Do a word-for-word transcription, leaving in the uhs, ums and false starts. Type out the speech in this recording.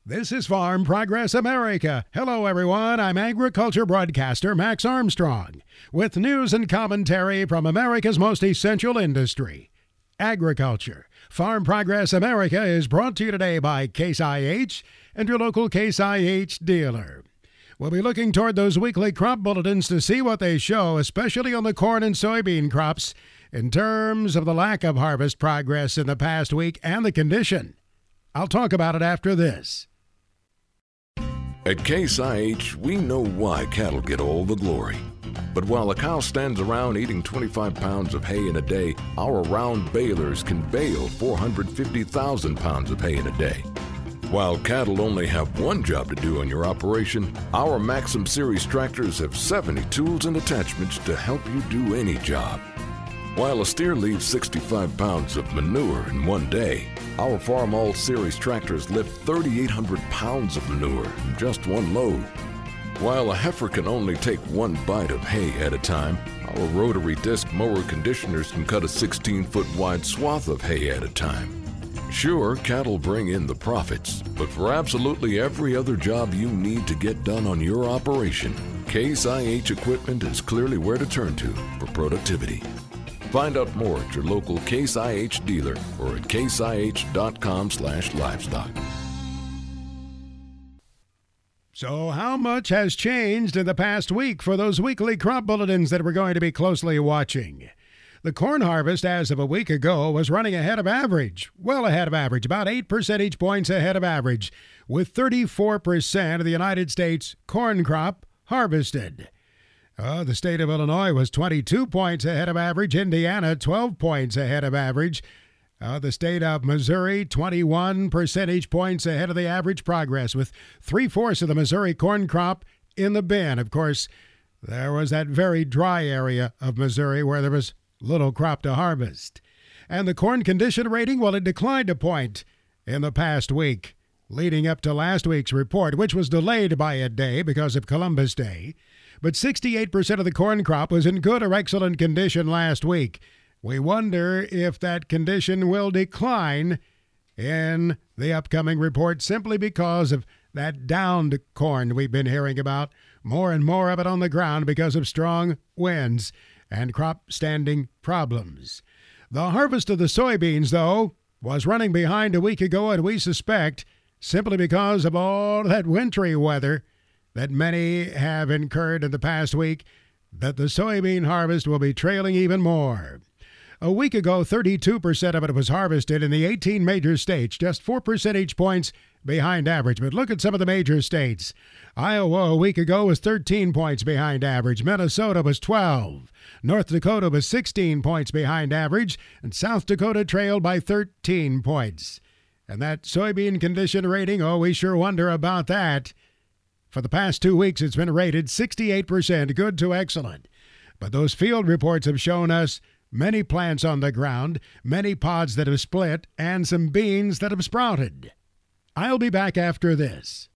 This is Farm Progress America. Hello, everyone. I'm agriculture broadcaster Max Armstrong with news and commentary from America's most essential industry, agriculture. Farm Progress America is brought to you today by Case I H and your local Case I H dealer. We'll be looking toward those weekly crop bulletins to see what they show, especially on the corn and soybean crops, in terms of the lack of harvest progress in the past week and the condition. I'll talk about it after this. At Case I H, we know why cattle get all the glory. But while a cow stands around eating twenty-five pounds of hay in a day, our round balers can bale four hundred fifty thousand pounds of hay in a day. While cattle only have one job to do on your operation, our Maxim Series tractors have seventy tools and attachments to help you do any job. While a steer leaves sixty-five pounds of manure in one day, our Farm All Series tractors lift thirty-eight hundred pounds of manure in just one load. While a heifer can only take one bite of hay at a time, our rotary disc mower conditioners can cut a sixteen-foot wide swath of hay at a time. Sure, cattle bring in the profits, but for absolutely every other job you need to get done on your operation, Case I H equipment is clearly where to turn to for productivity. Find out more at your local Case I H dealer or at case I H dot com slash livestock. So how much has changed in the past week for those weekly crop bulletins that we're going to be closely watching? The corn harvest as of a week ago was running ahead of average, well ahead of average, about eight percentage points ahead of average, with thirty-four percent of the United States corn crop harvested. Uh, the state of Illinois was twenty-two points ahead of average. Indiana, twelve points ahead of average. Uh, the state of Missouri, twenty-one percentage points ahead of the average progress, with three-fourths of the Missouri corn crop in the bin. Of course, there was that very dry area of Missouri where there was little crop to harvest. And the corn condition rating, well, it declined a point in the past week, leading up to last week's report, which was delayed by a day because of Columbus Day. But sixty-eight percent of the corn crop was in good or excellent condition last week. We wonder if that condition will decline in the upcoming report simply because of that downed corn we've been hearing about, more and more of it on the ground because of strong winds and crop standing problems. The harvest of the soybeans, though, was running behind a week ago, and we suspect simply because of all that wintry weather that many have incurred in the past week, that the soybean harvest will be trailing even more. A week ago, thirty-two percent of it was harvested in the eighteen major states, just four percentage points behind average. But look at some of the major states. Iowa a week ago was thirteen points behind average. Minnesota was twelve. North Dakota was sixteen points behind average. And South Dakota trailed by thirteen points. And that soybean condition rating, oh, we sure wonder about that. For the past two weeks, it's been rated sixty-eight percent good to excellent. But those field reports have shown us many plants on the ground, many pods that have split, and some beans that have sprouted. I'll be back after this.